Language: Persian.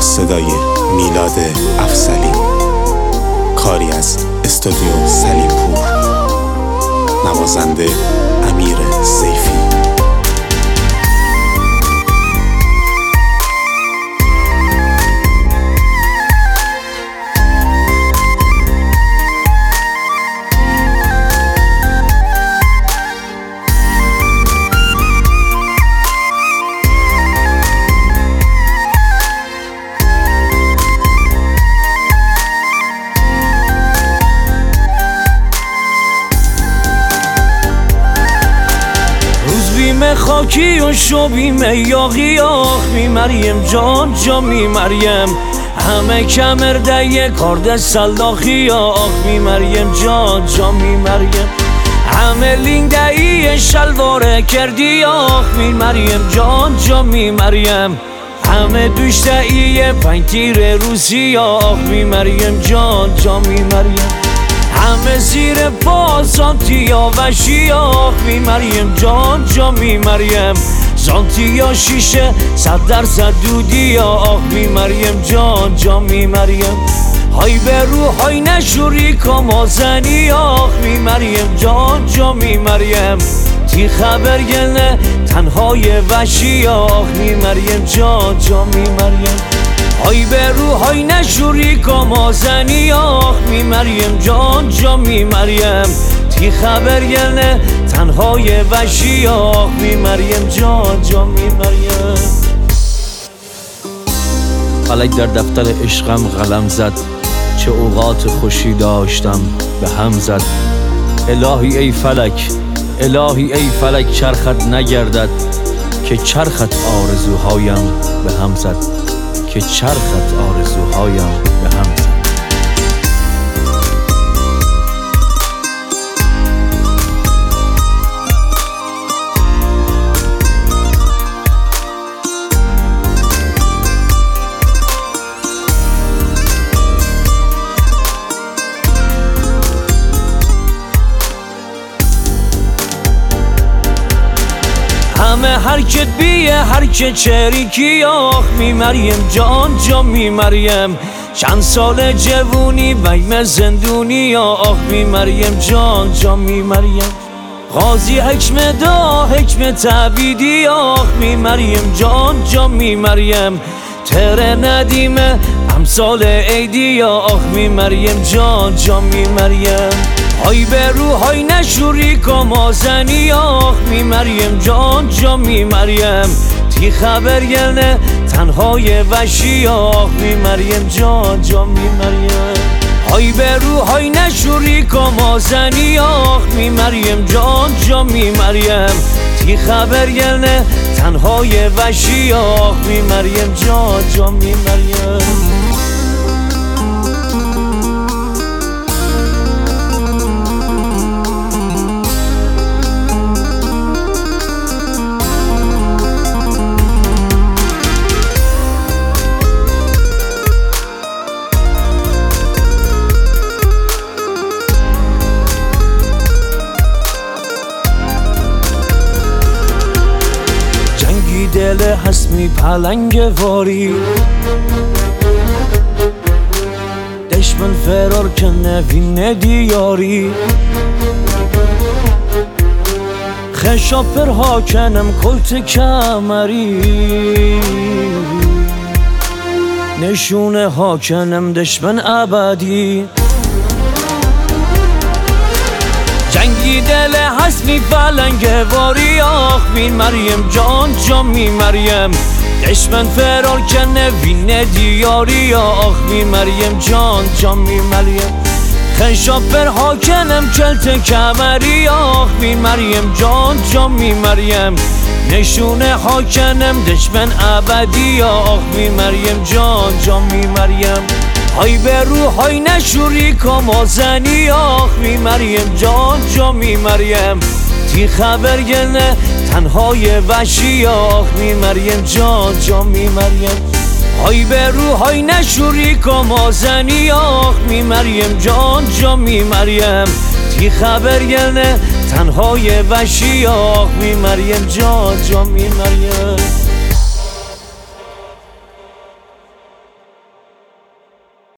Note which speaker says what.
Speaker 1: صدای میلاد افضلی، کاری از استودیو سلیمپور، نوازنده امیر سیفی.
Speaker 2: خاکی و شبیم یاقی آخ می مریم جان جا می مریم همه کمرده کارد سلاخی آخ می مریم جان جا می مریم همه لینده ای شلواره کردی آخ می مریم جان جا می مریم همه دوشته ای پنتیر روسی آخ می مریم جان جا می مریم همه زیر پا زانتیا و شیاخ می مریم جان جا می مریم زانتیا شیشه 100% دودی آخ می مریم جان جا می مریم های به رو های نشوری کامازنی آخ می مریم جان جا می مریم تی خبر گلنه تنهای وشی آخ می مریم جان جا می مریم های به رو های نشوری کامازنی آخ می مریم جان جا می مریم تی خبر گلنه تنهای وشی آخ می مریم جان جا می مریم فلک در دفتر عشقم قلم زد چه اوقات خوشی داشتم به هم زد الهی ای فلک الهی ای فلک چرخت نگردد که چرخت آرزوهایم به هم زد که چرخت آرزوهایم به هم زد همه حرکت بیه حرکت چریکی آخ می مریم جان جا می مریم چند سال جوونی ویم زندونی آخ می مریم جان جا می مریم غازی حکم دا حکم تعبیدی آخ می مریم جان جا می مریم تره ندیمه امثال عیدی آخ می مریم جان جا می مریم های به رو های نشوری کامازنی آخ می مریم جان جا می مریم تی خبر گلنه تنهای وشی آخ می مریم جان جا می مریم های به رو های نشوری کامازنی آخ می مریم جان جا می مریم تی خبر گلنه تنهای وشی آخ می مریم جان جا می مریم دل هست می پلنگ واری دشمن فرار کنه وینه دیاری خشاپر ها کنم کلت کمری نشونه ها کنم دشمن ابدی جنگی دل هست می پلنگ واری آخ می مریم جان جا می مریم دشمن فرار کنه وینه دیاری آخ می مریم جان جا می مریم خشاپر ها کنم کلت کمری آخ می مریم جان جا می مریم نشونه ها کنم دشمن ابدی آخ می مریم جان جا می مریم های به رو های نشوری کامازنی آخ می مریم جان جا می مریم تی خبر گلنه تنهای وشی آخ می مریم جان جا می مریم های به رو های نشوری کامازنی آخ می مریم جان جا می مریم تی خبر گلنه تنهای وشی آخ می مریم جان جا می مریم